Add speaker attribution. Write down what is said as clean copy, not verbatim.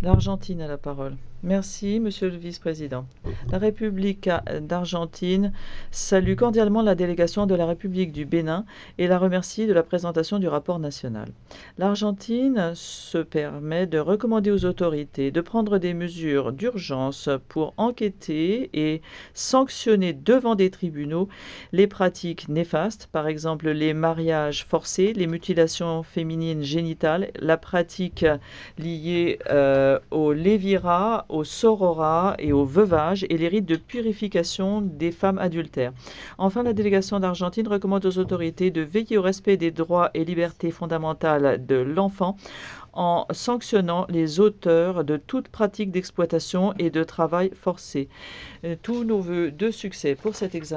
Speaker 1: L'Argentine a la parole. Merci, Monsieur le Vice-président. La République d'Argentine salue cordialement la délégation de la République du Bénin et la remercie de la présentation du rapport national. L'Argentine se permet de recommander aux autorités de prendre des mesures d'urgence pour enquêter et sanctionner devant des tribunaux les pratiques néfastes, par exemple les mariages forcés, les mutilations féminines génitales, la pratique liée au lévira, au sorora et au veuvage et les rites de purification des femmes adultères. Enfin, la délégation d'Argentine recommande aux autorités de veiller au respect des droits et libertés fondamentales de l'enfant en sanctionnant les auteurs de toute pratique d'exploitation et de travail forcé. Tous nos vœux de succès pour cet examen.